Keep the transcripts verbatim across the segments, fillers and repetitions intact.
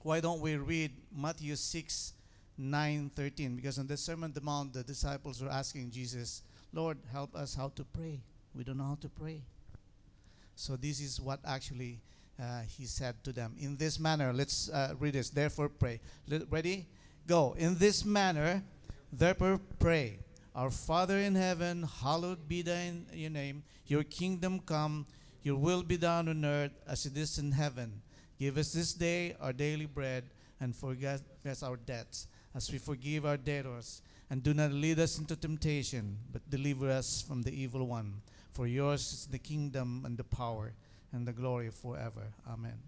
why don't we read Matthew six, nine, thirteen? Because on the Sermon on the Mount, the disciples were asking Jesus, Lord, help us how to pray. We don't know how to pray. So this is what actually uh, he said to them. In this manner, let's uh, read this. Therefore pray. Let, ready? Go. In this manner, therefore pray. Our Father in heaven, hallowed be thy your name. Your kingdom come. Your will be done on earth as it is in heaven. Give us this day our daily bread, and forgive us our debts, as we forgive our debtors. And do not lead us into temptation, but deliver us from the evil one. For yours is the kingdom and the power and the glory forever. Amen.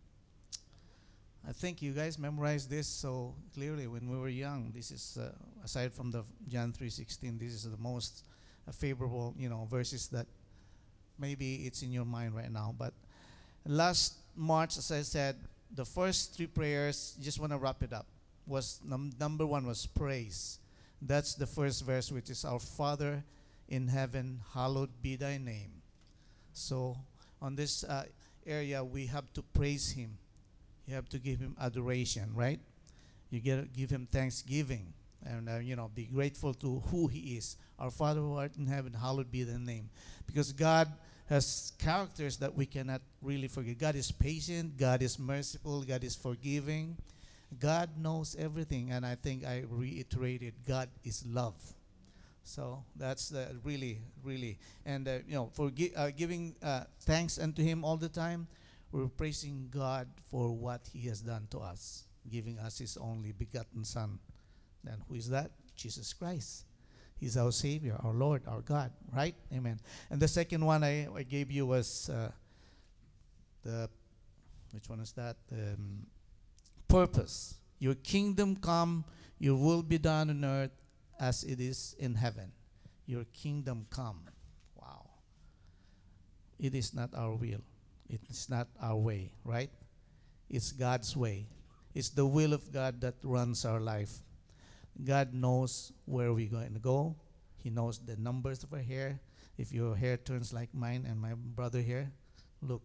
I think you guys memorized this so clearly when we were young. This is, uh, aside from the John three sixteen, this is the most uh, favorable, you know, verses that maybe it's in your mind right now. But last March, as I said, the first three prayers, just want to wrap it up, was num- number one was praise. That's the first verse, which is, Our Father in heaven, hallowed be thy name. So on this uh, area, we have to praise him. You have to give him adoration, right? You get give him thanksgiving, and uh, you know, be grateful to who he is. Our Father who art in heaven, hallowed be thy name. Because God has characters that we cannot really forget. God is patient. God is merciful. God is forgiving. God knows everything, and I think I reiterated, God is love. So that's uh, really, really, and uh, you know, for gi- uh, giving uh, thanks unto him all the time. We're praising God for what he has done to us, giving us his only begotten Son. Then who is that? Jesus Christ. He's our Savior, our Lord, our God, right? Amen. And the second one I, I gave you was uh, the, which one is that? Um, purpose. Your kingdom come, your will be done on earth as it is in heaven. Your kingdom come. Wow. It is not our will. It's not our way, right? It's God's way. It's the will of God that runs our life. God knows where we're going to go. He knows the numbers of our hair. If your hair turns like mine and my brother here, look,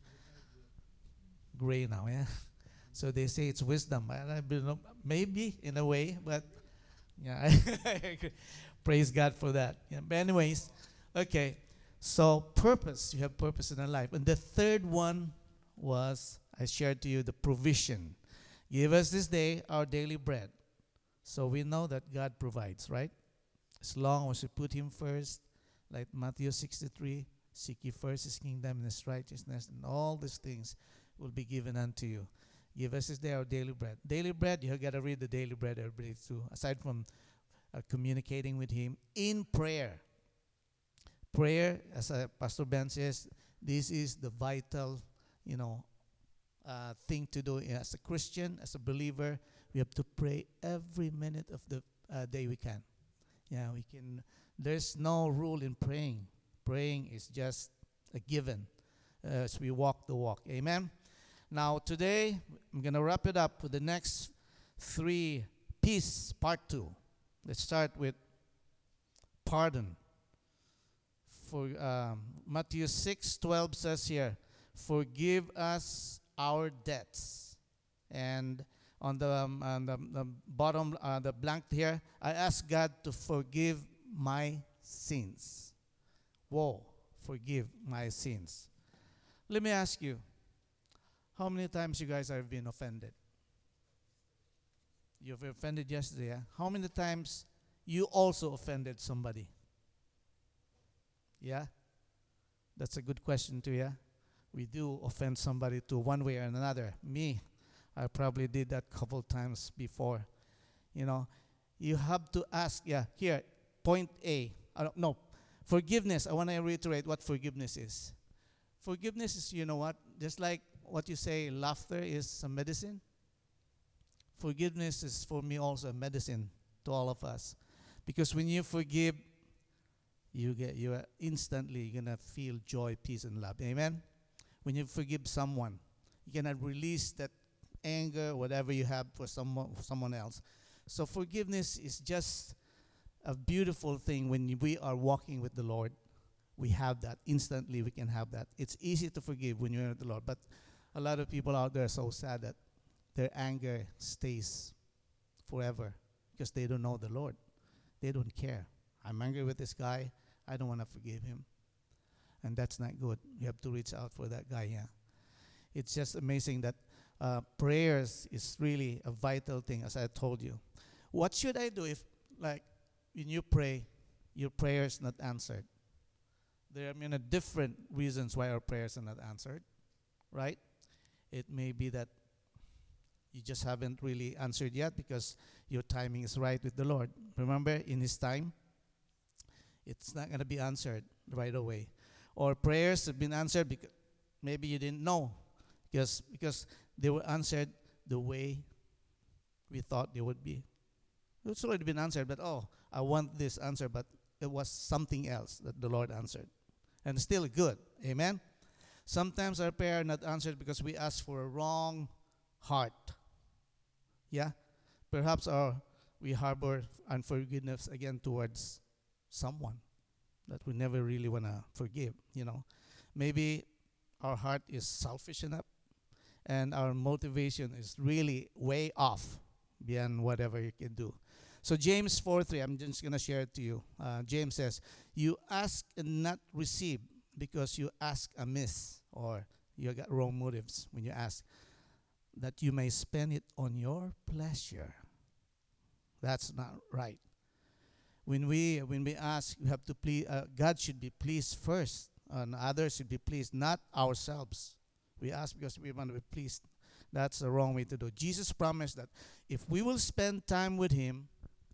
gray now, yeah? So they say it's wisdom. I, I don't know, maybe in a way, but yeah, praise God for that. Yeah, but anyways, okay. So purpose, you have purpose in our life. And the third one was, I shared to you, the provision. Give us this day our daily bread. So we know that God provides, right? As long as we put him first, like Matthew sixty-three, seek ye first his kingdom and his righteousness, and all these things will be given unto you. Give us this day our daily bread. Daily bread, you have got to read the daily bread every day too, aside from uh, communicating with him in prayer. Prayer, as uh, Pastor Ben says, this is the vital, you know, uh, thing to do as a Christian, as a believer. We have to pray every minute of the uh, day we can. Yeah, we can. There's no rule in praying. Praying is just a given uh, as we walk the walk. Amen. Now today I'm gonna wrap it up with the next three P's, part two. Let's start with pardon. For um, Matthew six twelve says here, forgive us our debts. And on the, um, on the, the bottom, uh, the blank here, I ask God to forgive my sins. Whoa, forgive my sins. Let me ask you, how many times you guys have been offended? You've offended yesterday, yeah? How many times you also offended somebody? Yeah? That's a good question too, yeah? We do offend somebody to one way or another. Me, I probably did that a couple times before. You know, you have to ask, yeah, here, point A. I don't, no, forgiveness. I want to reiterate what forgiveness is. Forgiveness is, you know what, just like what you say, laughter is a medicine. Forgiveness is for me also a medicine to all of us. Because when you forgive, you get you are instantly gonna feel joy, peace, and love. Amen. When you forgive someone, you cannot release that anger, whatever you have for someone, someone else. So forgiveness is just a beautiful thing when we are walking with the Lord. We have that instantly. We can have that. It's easy to forgive when you're with the Lord, but a lot of people out there are so sad that their anger stays forever because they don't know the Lord. They don't care. I'm angry with this guy. I don't want to forgive him. And that's not good. You have to reach out for that guy, yeah. It's just amazing that uh, prayers is really a vital thing, as I told you. What should I do if, like, when you pray, your prayer is not answered? There are many different reasons why our prayers are not answered, right? It may be that you just haven't really answered yet because your timing is right with the Lord. Remember, in His time, it's not going to be answered right away. Or prayers have been answered because maybe you didn't know, because because they were answered the way we thought they would be. It's already been answered, but oh, I want this answer, but it was something else that the Lord answered. And still good. Amen? Sometimes our prayer are not answered because we ask for a wrong heart. Yeah? Perhaps our, we harbor unforgiveness again towards someone that we never really want to forgive, you know. Maybe our heart is selfish enough and our motivation is really way off beyond whatever you can do. So James four three, I'm just going to share it to you. Uh, James says, you ask and not receive because you ask amiss, or you got wrong motives when you ask, that you may spend it on your pleasure. That's not right. When we when we ask, we have to please. Uh, God should be pleased first, and others should be pleased, not ourselves. We ask because we want to be pleased. That's the wrong way to do. Jesus promised that if we will spend time with Him,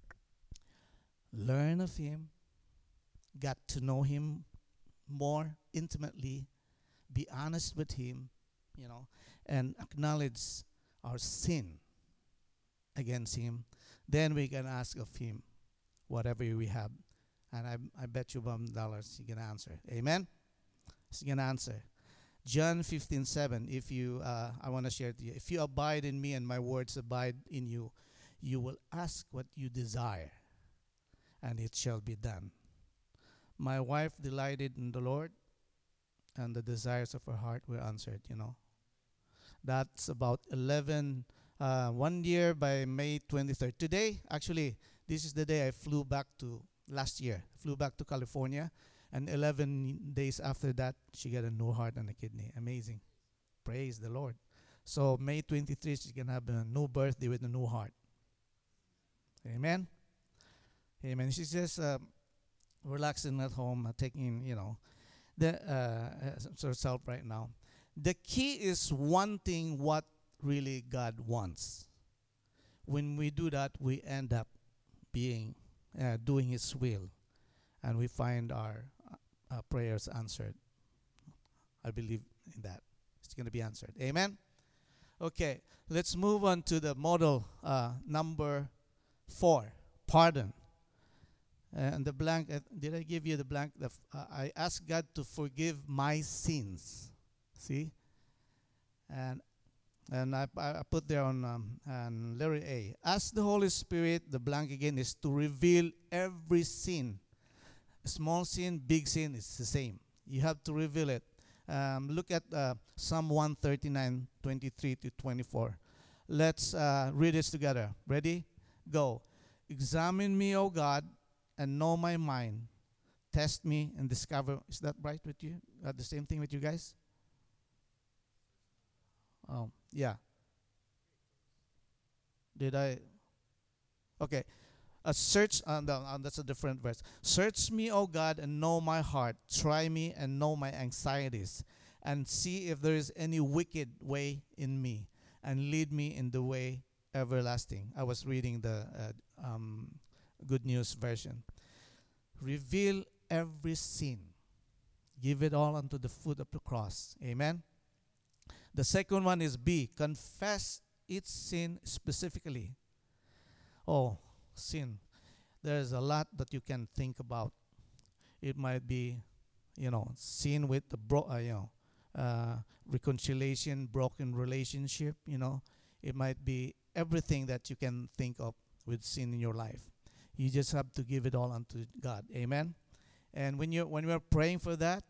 learn of Him, get to know Him more intimately, be honest with Him, you know, and acknowledge our sin against Him, then we can ask of Him whatever we have. And I I bet you one dollars He's gonna answer. Amen? He's gonna answer. John fifteen seven, if you, uh, I want to share it to you. If you abide in me and my words abide in you, you will ask what you desire, and it shall be done. My wife delighted in the Lord, and the desires of her heart were answered, you know. That's about eleven, uh, one year by May twenty-third. Today, actually, this is the day I flew back to, last year, flew back to California. And eleven days after that, she got a new heart and a kidney. Amazing. Praise the Lord. So May twenty-third, she's going to have a new birthday with a new heart. Amen? Amen. She's just uh, relaxing at home, uh, taking, you know, the uh, herself right now. The key is wanting what really God wants. When we do that, we end up being, uh, doing His will. And we find our uh, prayers answered. I believe in that. It's going to be answered. Amen? Okay, let's move on to the model uh, number four, pardon. Uh, and the blank, uh, did I give you the blank? The f- uh, I ask God to forgive my sins. See? And and I, I put there on um, and letter A. Ask the Holy Spirit, the blank again is to reveal every sin. Small sin, big sin, it's the same. You have to reveal it. Um, look at uh, Psalm one thirty-nine, twenty-three to twenty-four. Let's uh, read this together. Ready? Go. Examine me, O God, and know my mind. Test me and discover. Is that right with you? Uh, the same thing with you guys? Oh, yeah. Did I? Okay. A search, uh, no, uh, that's a different verse. Search me, O God, and know my heart. Try me and know my anxieties, and see if there is any wicked way in me, and lead me in the way everlasting. I was reading the uh, um, Good News version. Reveal every sin. Give it all unto the foot of the cross. Amen. The second one is B. Confess each sin specifically. Oh, sin. There's a lot that you can think about. It might be, you know, sin with the bro, uh, you know, uh, reconciliation, broken relationship. You know, it might be everything that you can think of with sin in your life. You just have to give it all unto God. Amen. And when you when you are praying for that,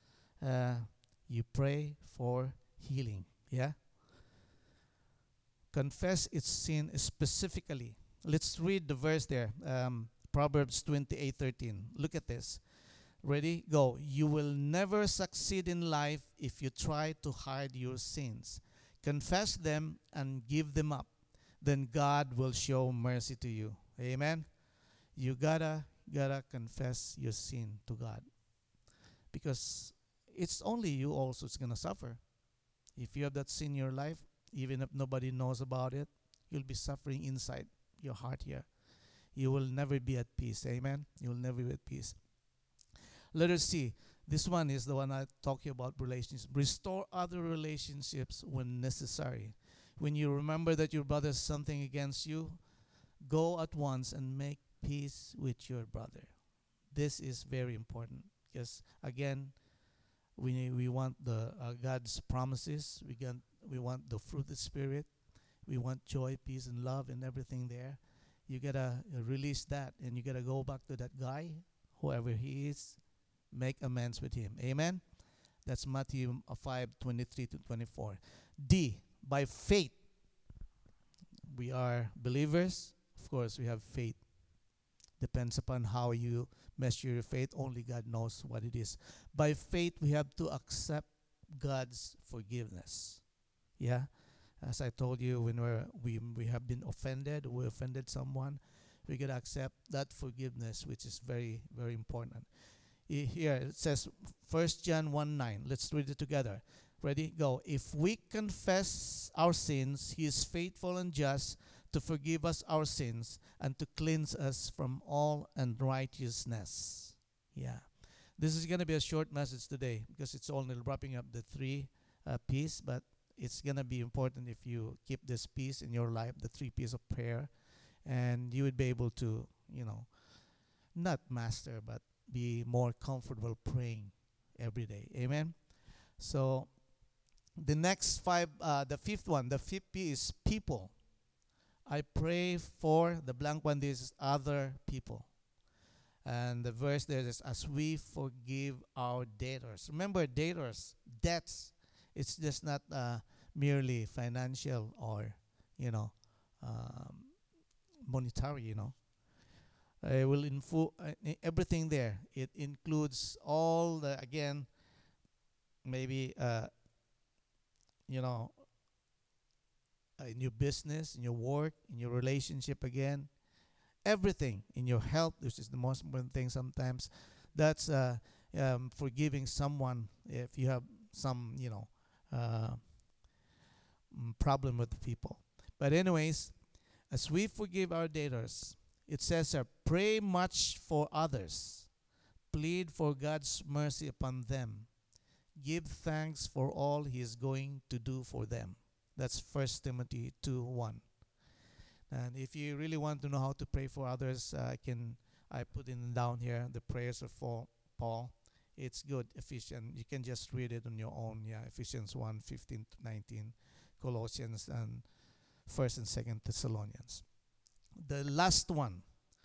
uh, you pray for healing. Yeah. confess its sin specifically. Let's read the verse there. Um, Proverbs twenty-eight thirteen. Look at this. Ready? Go. You will never succeed in life if you try to hide your sins. Confess them and give them up. Then God will show mercy to you. Amen? You gotta, gotta confess your sin to God. Because it's only you also is gonna suffer. If you have that sin in your life, even if nobody knows about it, you'll be suffering inside your heart here. You will never be at peace. Amen? You will never be at peace. Let us see. This one is the one I talk about relationships. Restore other relationships when necessary. When you remember that your brother has something against you, go at once and make peace with your brother. This is very important because, again, we we want the uh, God's promises. We want we want the fruit of the Spirit. We want joy, peace, and love, and everything there. You gotta uh, release that, and you gotta go back to that guy, whoever he is. Make amends with him. Amen? That's Matthew five twenty-three to twenty-four. D, by faith. We are believers. Of course, we have faith. Depends upon how you measure your faith. Only God knows what it is. By faith, we have to accept God's forgiveness. Yeah? As I told you, when we're, we we have been offended, we offended someone, we got to accept that forgiveness, which is very, very important. Here it says First John one nine. Let's read it together. Ready? Go. If we confess our sins, He is faithful and just to forgive us our sins and to cleanse us from all unrighteousness. Yeah. This is going to be a short message today because it's only wrapping up the three uh, P's, but it's going to be important if you keep this piece in your life, the three P's of prayer, and you would be able to, you know, not master, but be more comfortable praying every day. Amen? So, the next five, uh, the fifth one, the fifth P is people. I pray for, the blank one, this is other people. And the verse there is, as we forgive our debtors. Remember, debtors, debts, it's just not uh, merely financial or, you know, um, monetary, you know. It will info uh, everything there. It includes all the, again, maybe, uh, you know, uh, in your business, in your work, in your relationship again, everything, in your health, which is the most important thing sometimes. That's uh, um, forgiving someone if you have some, you know, uh, problem with the people. But anyways, as we forgive our debtors, it says here, pray much for others. Plead for God's mercy upon them. Give thanks for all He is going to do for them. That's First Timothy two one. And if you really want to know how to pray for others, uh, I can I put in down here the prayers of Paul. It's good. Ephesians, you can just read it on your own. Yeah, Ephesians one fifteen to nineteen, Colossians, and First and Second Thessalonians. The last one,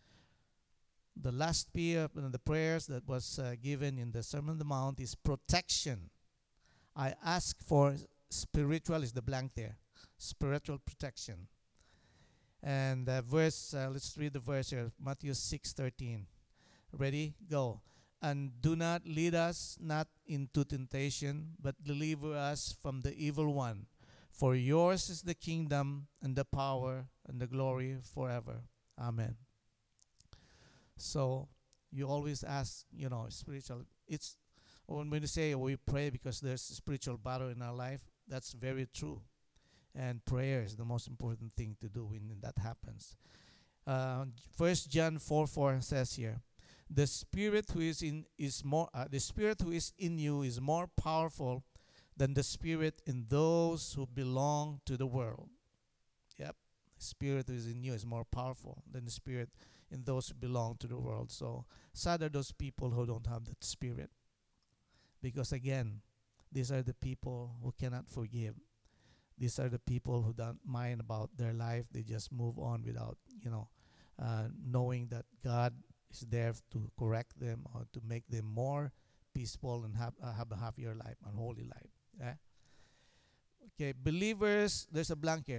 the last P of the prayers that was uh, given in the Sermon on the Mount is protection. I ask for spiritual, is the blank there, spiritual protection. And the verse, uh, let's read the verse here, Matthew six thirteen. Ready? Go. And do not lead us not into temptation, but deliver us from the evil one. For yours is the kingdom and the power and the glory forever. Amen. So you always ask, you know, spiritual. It's when you say we pray because there's a spiritual battle in our life, that's very true. And prayer is the most important thing to do when that happens. Uh, First John four four says here, the spirit who is in is more uh, the spirit who is in you is more powerful than the spirit in those who belong to the world. Yep. The spirit who is in you is more powerful than the spirit in those who belong to the world. So sad are those people who don't have that spirit. Because again, these are the people who cannot forgive. These are the people who don't mind about their life. They just move on without, you know, uh, knowing that God is there to correct them or to make them more peaceful and have, uh, have a happier life, and holy life. Yeah? Okay, believers, there's a blank here.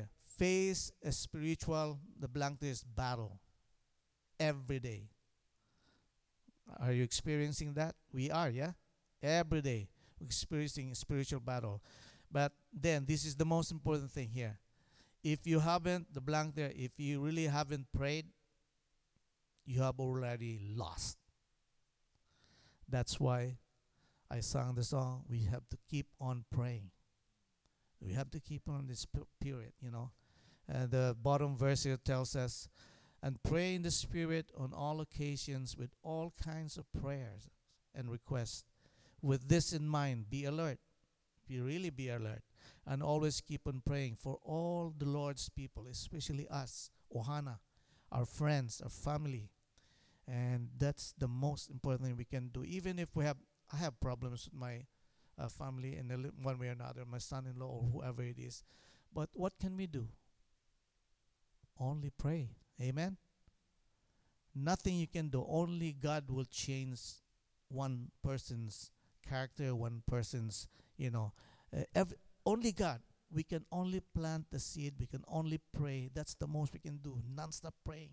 face a spiritual, the blank there is battle every day. Are you experiencing that? We are, yeah? Every day we're experiencing a spiritual battle. But then this is the most important thing here. If you haven't, the blank there, if you really haven't prayed, you have already lost. That's why I sang the song, we have to keep on praying. We have to keep on this p- period, you know. And the bottom verse here tells us, and pray in the Spirit on all occasions with all kinds of prayers and requests. With this in mind, be alert. Be really be alert. And always keep on praying for all the Lord's people, especially us, Ohana, our friends, our family. And that's the most important thing we can do. Even if we have, I have problems with my uh, family in li- one way or another, my son-in-law or whoever it is. But what can we do? Only pray. Amen? Nothing you can do. Only God will change one person's character, one person's, you know, uh, ev- only God. We can only plant the seed. We can only pray. That's the most we can do. Non-stop praying.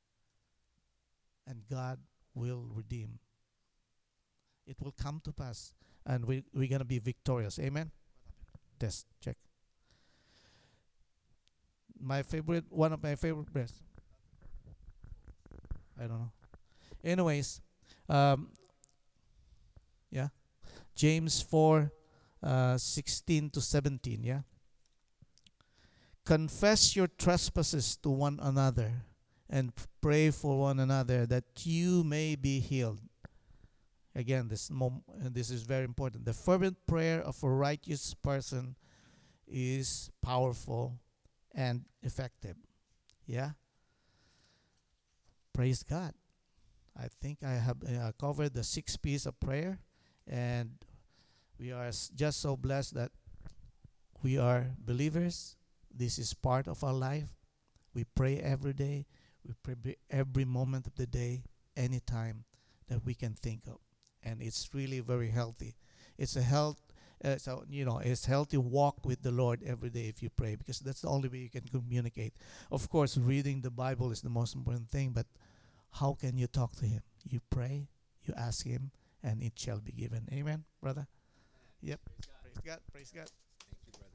And God will redeem. It will come to pass. And we, we're going to be victorious. Amen? Test. Check. My favorite, one of my favorite verse. I don't know. Anyways, um, yeah. James four, uh, sixteen to seventeen, yeah. Confess your trespasses to one another and pray for one another that you may be healed. Again, this mom- uh, this is very important. The fervent prayer of a righteous person is powerful and effective. Yeah. Praise God. I think I have uh, covered the six P's of prayer, and we are s- just so blessed that we are believers. This is part of our life. We pray every day. We pray b- every moment of the day, anytime that we can think of, and it's really very healthy. It's a health. Uh, so you know, it's healthy walk with the Lord every day if you pray, because that's the only way you can communicate. Of course, reading the Bible is the most important thing, but how can you talk to Him? You pray, you ask Him, and it shall be given. Amen, brother? Yep. Praise God. Praise God. Thank you, brother.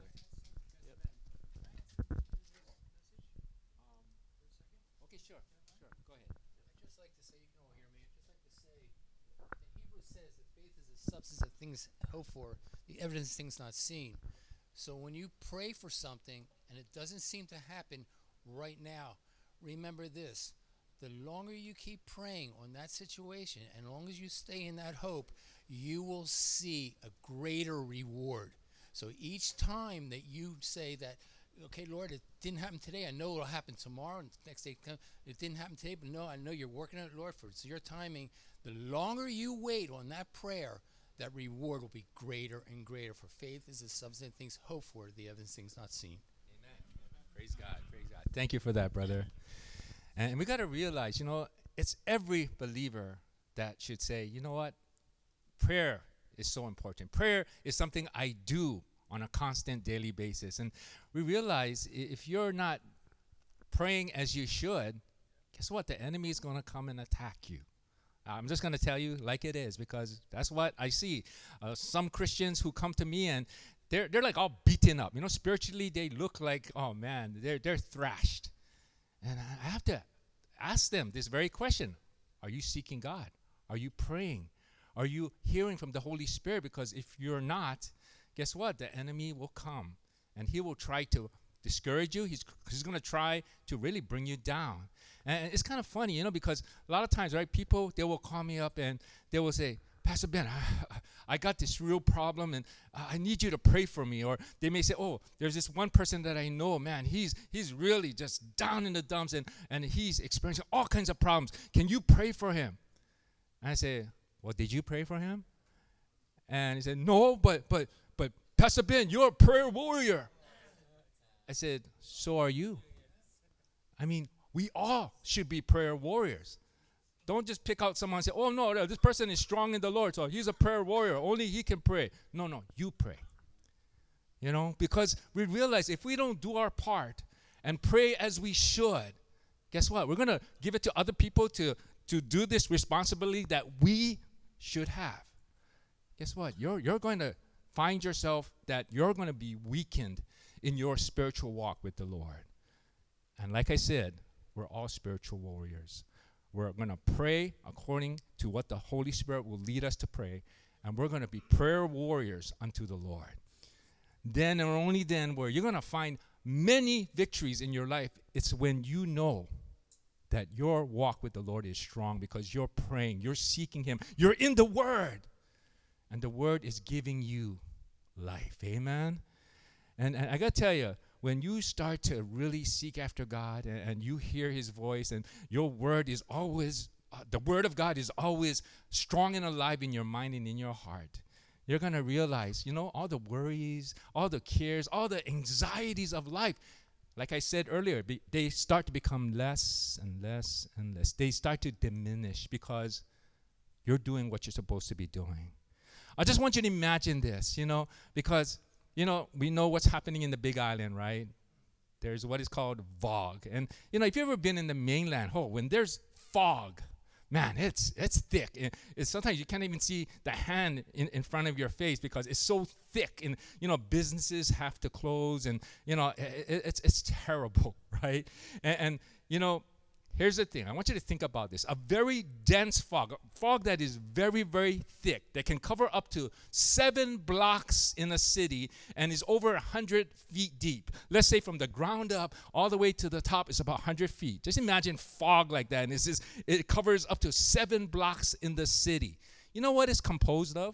Okay, sure, sure. Go ahead. I'd just like to say, you can all hear me. I'd just like to say, the Hebrew says that faith is the substance of things hoped for, the evidence of things not seen. So when you pray for something and it doesn't seem to happen right now, remember this. The longer you keep praying on that situation, and as long as you stay in that hope, you will see a greater reward. So each time that you say that, okay, Lord, it didn't happen today, I know it'll happen tomorrow, and the next day it didn't happen today, but no, I know you're working on it, Lord, for it's your timing. The longer you wait on that prayer, that reward will be greater and greater. For faith is the substance of things hoped for, the evidence of things not seen. Amen. Praise God. Praise God. Thank you for that, brother. And we got to realize, you know, it's every believer that should say, you know what? Prayer is so important. Prayer is something I do on a constant daily basis. And we realize i- if you're not praying as you should, guess what? The enemy is going to come and attack you. I'm just going to tell you like it is, because that's what I see. Uh, some Christians who come to me and they're they're like all beaten up. You know, spiritually they look like, oh man, they're they're thrashed. And I have to ask them this very question. Are you seeking God? Are you praying? Are you hearing from the Holy Spirit? Because if you're not, guess what? The enemy will come and he will try to discourage you. He's, he's going to try to really bring you down. And it's kind of funny, you know, because a lot of times, right, people, they will call me up and they will say, Pastor Ben, I, I got this real problem and I need you to pray for me. Or they may say, oh, there's this one person that I know, man, he's he's really just down in the dumps and, and he's experiencing all kinds of problems. Can you pray for him? And I say, well, did you pray for him? And he said, no, but but but Pastor Ben, you're a prayer warrior. I said, so are you. I mean, we all should be prayer warriors. Don't just pick out someone and say, oh, no, no, this person is strong in the Lord, so he's a prayer warrior. Only he can pray. No, no, you pray. You know, because we realize if we don't do our part, and pray as we should, guess what? We're going to give it to other people to, to do this responsibility that we should have. Guess what? You're, you're going to find yourself that you're going to be weakened in your spiritual walk with the Lord. And like I said, we're all spiritual warriors. We're going to pray according to what the Holy Spirit will lead us to pray, and we're going to be prayer warriors unto the Lord. Then and only then where you're going to find many victories in your life, it's when you know that your walk with the Lord is strong because you're praying, you're seeking Him, you're in the Word, and the Word is giving you life. Amen? And, and I got to tell you, when you start to really seek after God and, and you hear His voice and your Word is always, uh, the Word of God is always strong and alive in your mind and in your heart, you're going to realize, you know, all the worries, all the cares, all the anxieties of life, like I said earlier, be, they start to become less and less and less. They start to diminish because you're doing what you're supposed to be doing. I just want you to imagine this, you know, because, you know, we know what's happening in the Big Island, right? There's what is called fog. And, you know, if you've ever been in the mainland, oh, when there's fog, man, it's it's thick. It, it's sometimes you can't even see the hand in, in front of your face because it's so thick. And, you know, businesses have to close and, you know, it, it, it's it's terrible, right? And, and, you know, here's the thing. I want you to think about this. A very dense fog, a fog that is very, very thick, that can cover up to seven blocks in a city and is over one hundred feet deep. Let's say from the ground up all the way to the top is about one hundred feet. Just imagine fog like that. And it's just, it covers up to seven blocks in the city. You know what it's composed of?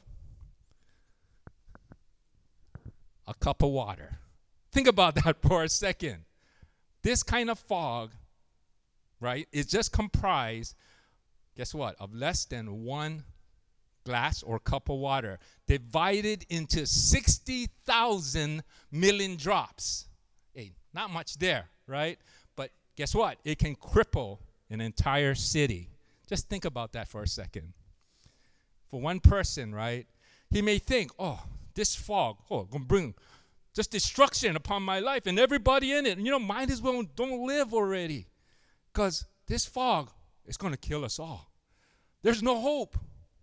A cup of water. Think about that for a second. This kind of fog, right, is just comprised, guess what, of less than one glass or cup of water divided into sixty thousand million drops. Hey, not much there, right? But guess what? It can cripple an entire city. Just think about that for a second. For one person, right, he may think, oh, this fog, oh, going to bring just destruction upon my life and everybody in it. And, you know, might as well don't live already. Because this fog is going to kill us all. There's no hope,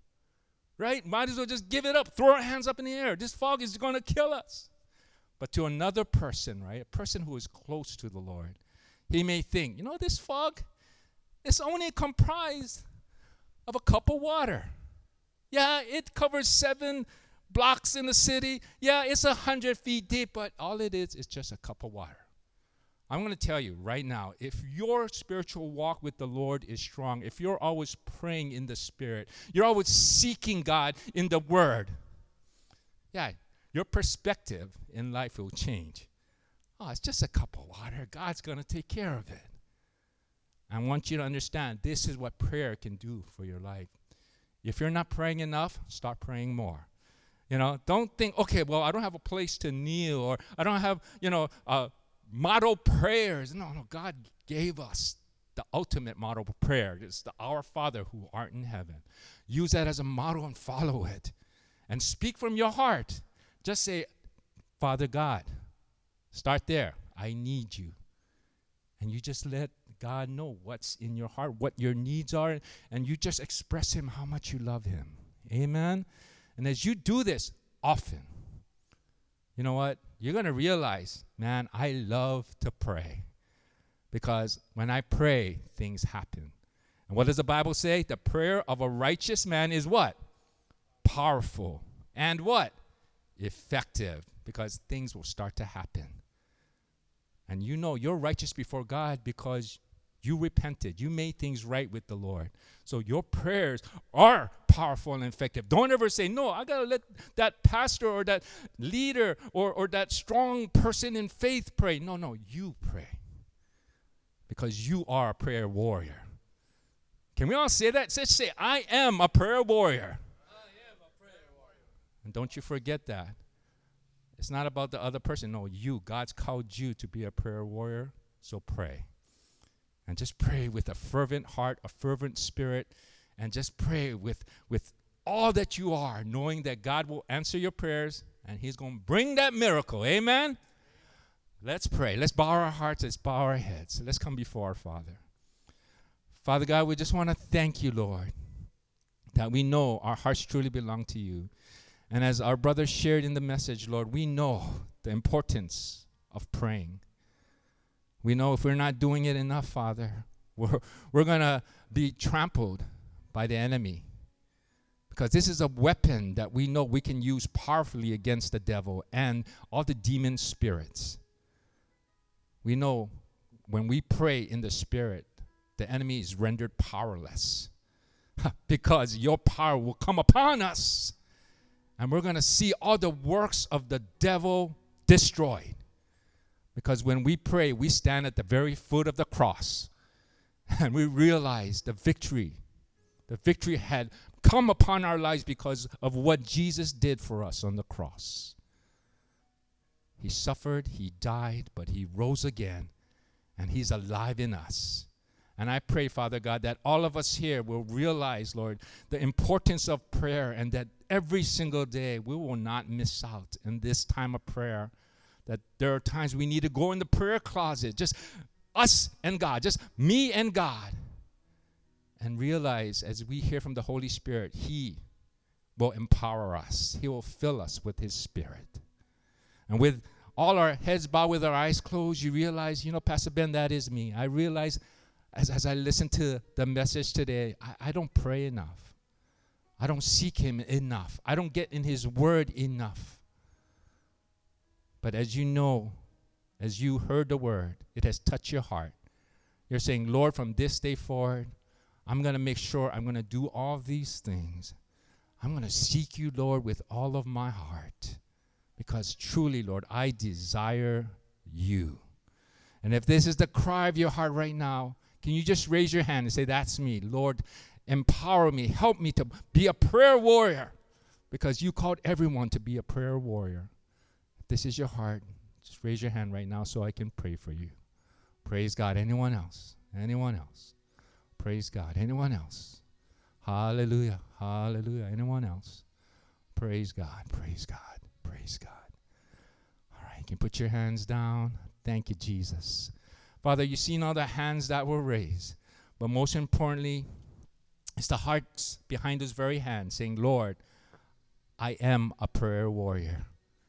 right? Might as well just give it up, throw our hands up in the air. This fog is going to kill us. But to another person, right, a person who is close to the Lord, he may think, you know, this fog is only comprised of a cup of water. Yeah, it covers seven blocks in the city. Yeah, it's a hundred feet deep, but all it is is just a cup of water. I'm going to tell you right now, if your spiritual walk with the Lord is strong, if you're always praying in the Spirit, you're always seeking God in the Word, yeah, your perspective in life will change. Oh, it's just a cup of water. God's going to take care of it. I want you to understand this is what prayer can do for your life. If you're not praying enough, start praying more. You know, don't think, okay, well, I don't have a place to kneel, or I don't have, you know, uh, model prayers. No, no, God gave us the ultimate model prayer. It's the Our Father who art in heaven. Use that as a model and follow it. And speak from your heart. Just say, Father God. Start there. I need you. And you just let God know what's in your heart, what your needs are, and you just express Him how much you love Him. Amen? And as you do this often, you know what? You're going to realize, man, I love to pray. Because when I pray, things happen. And what does the Bible say? The prayer of a righteous man is what? Powerful. And what? Effective. Because things will start to happen. And you know you're righteous before God because you repented. You made things right with the Lord. So your prayers are powerful and effective. Don't ever say, no, I got to let that pastor or that leader or, or that strong person in faith pray. No, no, you pray. Because you are a prayer warrior. Can we all say that? Let's say, I am a prayer warrior. I am a prayer warrior. And don't you forget that. It's not about the other person. No, you. God's called you to be a prayer warrior. So pray. And just pray with a fervent heart, a fervent spirit, and just pray with, with all that you are, knowing that God will answer your prayers and He's going to bring that miracle. Amen? Let's pray. Let's bow our hearts. Let's bow our heads. Let's come before our Father. Father God, we just want to thank you, Lord, that we know our hearts truly belong to you. And as our brother shared in the message, Lord, we know the importance of praying. We know if we're not doing it enough, Father, we're, we're going to be trampled by the enemy. Because this is a weapon that we know we can use powerfully against the devil and all the demon spirits. We know when we pray in the Spirit, the enemy is rendered powerless because your power will come upon us. And we're going to see all the works of the devil destroyed. Because when we pray, we stand at the very foot of the cross. And we realize the victory. The victory had come upon our lives because of what Jesus did for us on the cross. He suffered, he died, but he rose again, and he's alive in us. And I pray, Father God, that all of us here will realize, Lord, the importance of prayer, and that every single day we will not miss out in this time of prayer. That there are times we need to go in the prayer closet, just us and God, just me and God, and realize as we hear from the Holy Spirit, he will empower us. He will fill us with his Spirit. And with all our heads bowed, with our eyes closed, you realize, you know, Pastor Ben, that is me. I realize as, as I listen to the message today, I, I don't pray enough. I don't seek him enough. I don't get in his word enough. But as you know, as you heard the word, it has touched your heart. You're saying, Lord, from this day forward, I'm going to make sure I'm going to do all these things. I'm going to seek you, Lord, with all of my heart. Because truly, Lord, I desire you. And if this is the cry of your heart right now, can you just raise your hand and say, that's me. Lord, empower me. Help me to be a prayer warrior. Because you called everyone to be a prayer warrior. If this is your heart, just raise your hand right now so I can pray for you. Praise God. Anyone else? Anyone else? Praise God. Anyone else? Hallelujah. Hallelujah. Anyone else? Praise God. Praise God. Praise God. All right, you can put your hands down. Thank you, Jesus. Father, you've seen all the hands that were raised. But most importantly, it's the hearts behind those very hands saying, Lord, I am a prayer warrior.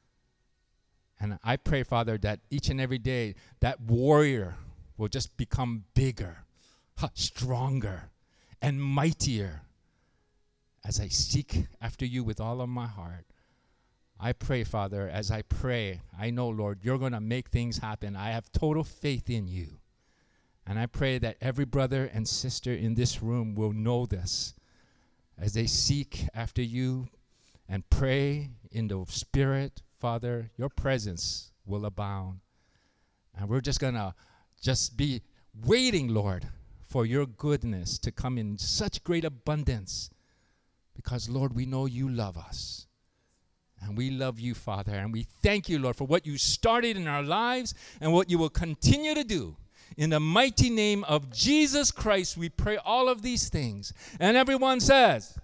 And I pray, Father, that each and every day that warrior will just become bigger, stronger, and mightier as I seek after you with all of my heart. I pray, Father, as I pray, I know, Lord, you're going to make things happen. I have total faith in you. And I pray that every brother and sister in this room will know this as they seek after you and pray in the Spirit. Father, your presence will abound. And we're just going to just be waiting, Lord, for your goodness to come in such great abundance. Because, Lord, we know you love us. And we love you, Father. And we thank you, Lord, for what you started in our lives and what you will continue to do. In the mighty name of Jesus Christ, we pray all of these things. And everyone says,